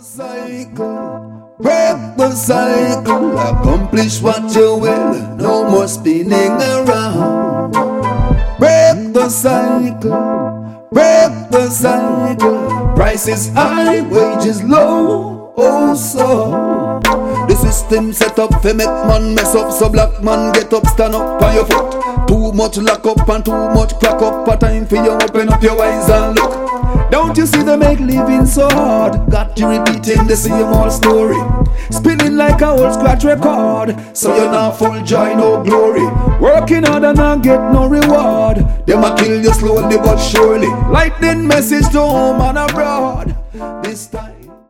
cycle, break the cycle, accomplish what you will, no more spinning around. Break the cycle, break the cycle, prices high, wages low, oh so. The system set up to make man mess up, so black man get up, stand up on your foot. Too much lock up and too much crack up, a time for you open up your eyes and look. Don't you see they make living so hard? Got you repeating the same old story, spinning like a old scratch record. So you're not full joy, no glory, working hard and not get no reward. They might kill you slowly but surely, lightning message to home and abroad. This time